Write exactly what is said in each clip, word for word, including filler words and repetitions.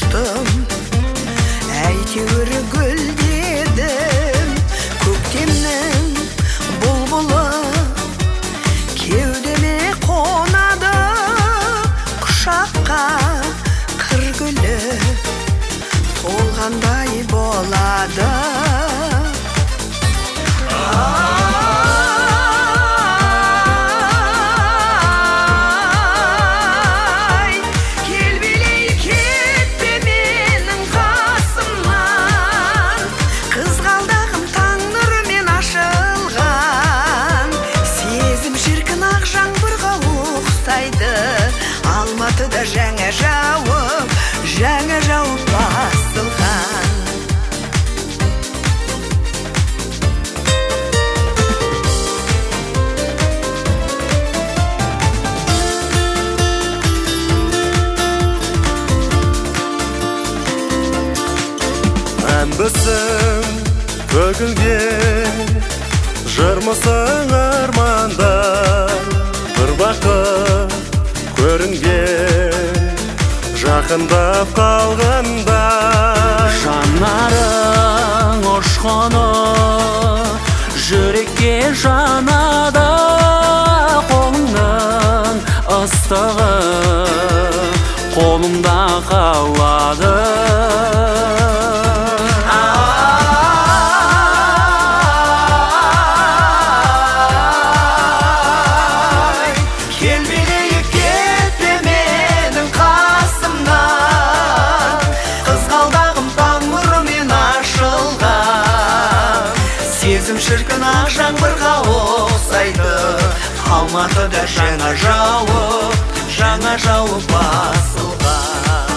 ұштым, әйтеуір гүлдедім. Көктемнің бұлбұлы кеудеме қонады, құшаққа қыр гүлі толғандай болады. Алматыда жаңа жауып, жаңа жауып басылған. Әнбісің төгілген, жырмысың арманда, бір бақыт көрінген, жақындап қалғанда. Жанарың ұшқыны жүрекке жанады, қолыңның ыстығы қолымда қалады. Сезім шіркін ақ жаңбырға ұқсайды, Алматыда жаңа жауып, жаңа жауып басылған.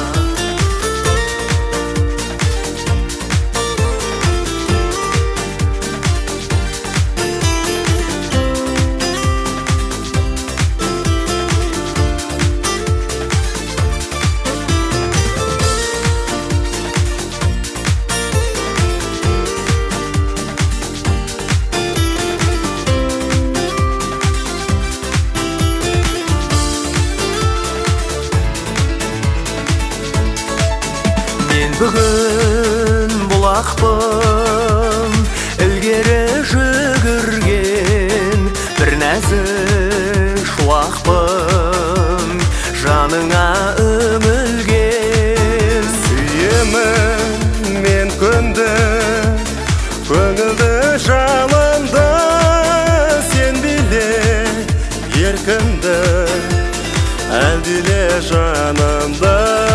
Бүгін бұлақпын, ілгері жүгірген, бір нәзік шуақпын, жаныңа үмілген. Сүйемін мен күнді, көңілді жалынды, сен биле еркінді, әлдиле жанымды.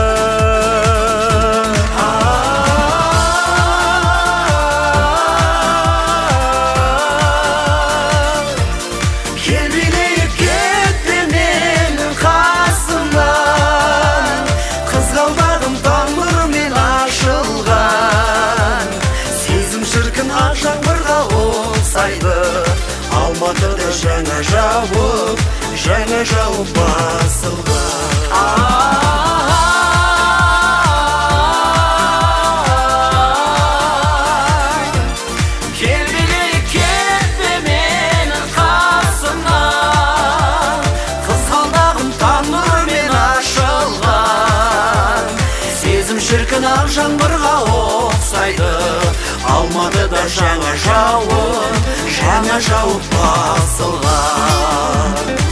Алматыда жаңа жауып, жаңа жауып басылған. Кел билейік, кетпе менің қасымнан, қызғалдағым таң нұрымен ашылған. Сезім шіркін ақ жаңбырға ұқсайды, Алматыда жаңа жауып, жаңа жауып басылған.